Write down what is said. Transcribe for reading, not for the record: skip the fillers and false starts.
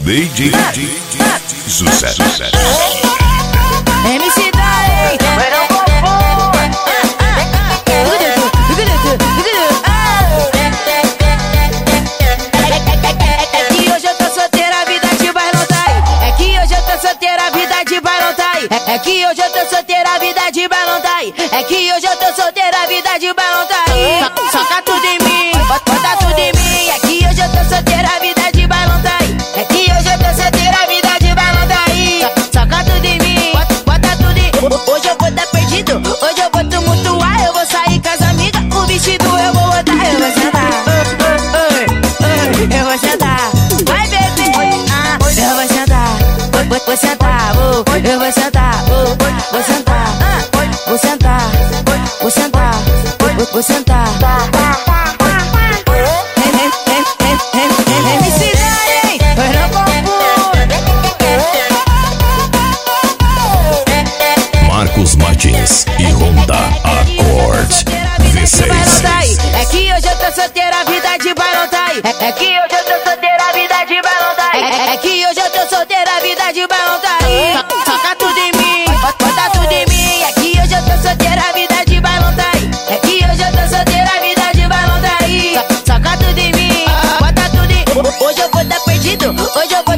DJ Sucesso. MC Dai, é que hoje eu tô solteira, a vida de baile não tá aí. É que hoje eu tô solteira, a vida de baile não tá aí. É que hoje eu tô solteira, a vida de baile não tá aí. É que hoje eu tô solteira, a vida de baile não tá aí. Soca tudo em mim, bota tudo em mim. É que hoje eu tô solteira, a vida de baile não tá aí. É que hoje eu tô solteira, a vida de baile não tá aí. Soca tudo em mim, bota tudo em mim. Hoje eu vou dar perdido, hoje eu vou tumultuar. Eu vou sair com as amigas, o vestido eu vou botar. Eu vou sentar, eu vou sentar. Vai beber, eu vou sentar, vou sentar, eu vou sentar, vou sentar, vou sentar, vou sentar, vou sentar. MC Dai, eu não confundo. Marcos Martins e Honda Accord V6. É que hoje eu tô solteira, a vida de baile não tá aí. É que hoje eu tô solteira, a vida de baile não tá aí. É que hoje eu tô solteira, a vida de baile não tá aí. Soca tudo em mim, bota tudo em mim. É que hoje eu tô solteira, a vida de baile não tá aí. É que hoje eu tô solteira, a vida de baile não tá aí. Soca tudo em mim, bota tudo em mim. Hoje eu vou dar perdido, hoje eu vou